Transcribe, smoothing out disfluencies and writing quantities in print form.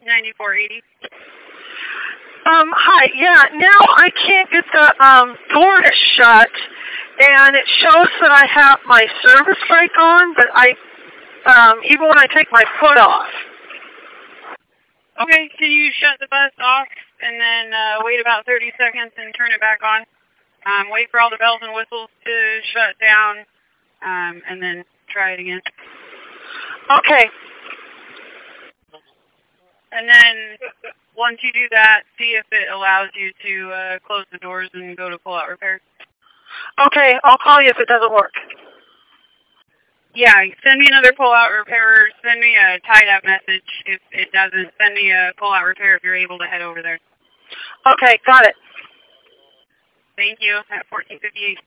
9480. Hi, yeah, now I can't get the, door to shut, and it shows that I have my service brake on, but even when I take my foot off. Okay, can you shut the bus off and then wait about 30 seconds and turn it back on? Wait for all the bells and whistles to shut down, and then try it again. Okay. And then once you do that, see if it allows you to close the doors and go to pull-out repair. Okay, I'll call you if it doesn't work. Yeah, send me another pull-out repair. Send me a tied-up message if it doesn't. Send me a pull-out repair if you're able to head over there. Okay, got it. Thank you. At 1458.